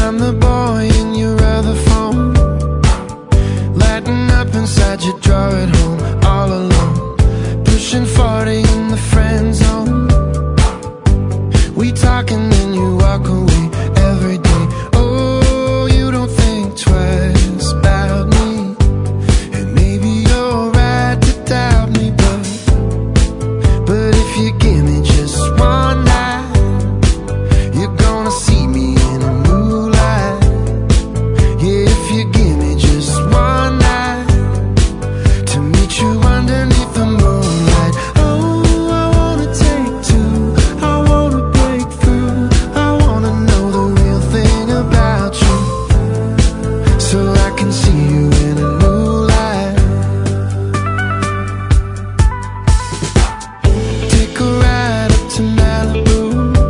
I'm the boy in your other phone, lighting up inside your drawer at home, all alone, pushing 40 in the friend zone. We talk and then you walk away every day. Oh, you don't think twice about me, and maybe you're right to doubt me, but if you give me just one night, you're gonna see me in a new light. Yeah, if you give me just one night to meet you underneath the moonlight. Oh, I wanna take two, I wanna break through, I wanna know the real thing about you, so I can see you in a new light. Take a ride up to Malibu,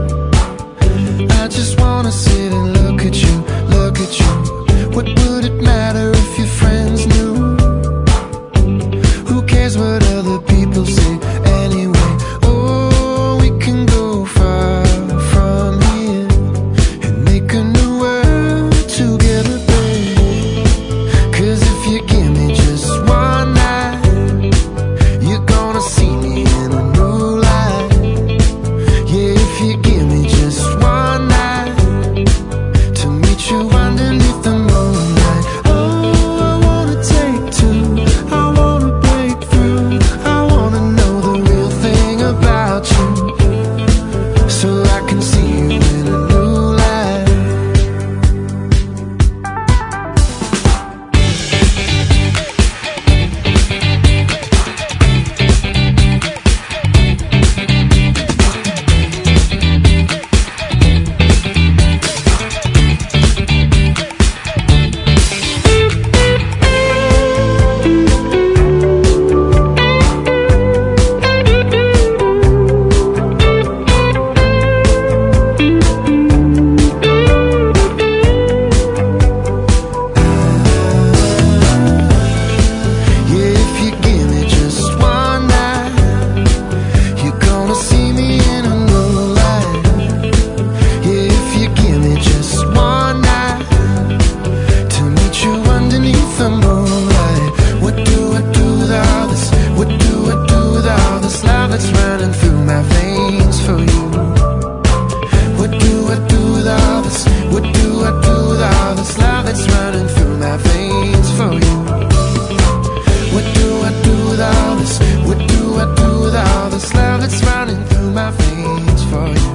I just wanna sit and look at you, look at you. What would it matter if your friends knew? Who cares what other people say anyway? Oh, we can go far from here and make a new world together, babe. 'Cause if you give me just one night, you're gonna see me in a new light. Yeah, if you give me just one night to meet you underneath the moonlight. Oh, I wanna take two, I wanna break through, I wanna know the real thing about you, so I can see you in a new light. Yeah, if you give me just one night, you're gonna see me in a new light. Yeah, if you give me just one night to meet you underneath the moonlight. What do I do with all this? What do I do with all this love that's running through my veins for you? What do I do with all this? What do I do with all this love that's running through my veins for you? What do I do with all this? What do I do with all this love that's running through my veins for you?